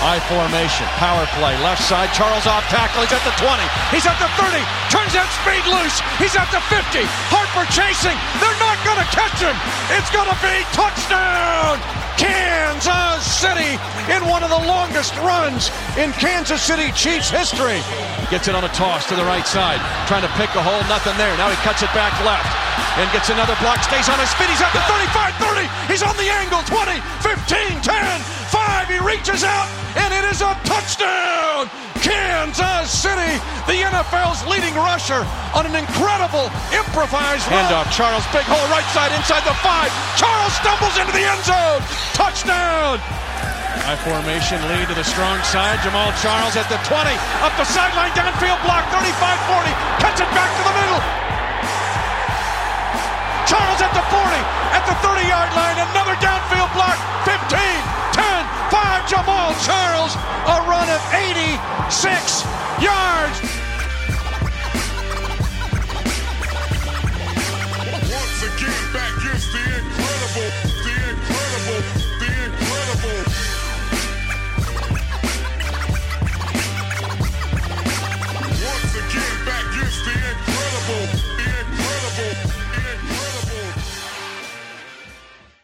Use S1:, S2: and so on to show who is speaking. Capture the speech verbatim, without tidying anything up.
S1: I formation, power play, left side, Charles off tackle, he's at the twenty, he's at the thirty, turns that speed loose, he's at the fifty, Harper chasing, they're not gonna catch him, it's gonna be touchdown! Kansas City in one of the longest runs in Kansas City Chiefs history. Gets it on a toss to the right side, trying to pick a hole, nothing there, now he cuts it back left. And gets another block, stays on his feet, he's at the thirty-five, thirty, he's on the angle, twenty, fifteen, ten, five, he reaches out, and it is a touchdown! Kansas City, the N F L's leading rusher on an incredible improvised run. Handoff, Charles, big hole, right side, inside the five, Charles stumbles into the end zone, touchdown! High formation, lead to the strong side, Jamal Charles at the twenty, up the sideline, downfield block, thirty-five forty, cuts it back to the middle. Charles at the forty, at the thirty-yard line, another downfield block, fifteen, ten, five, Jamal Charles, a run of eighty-six yards.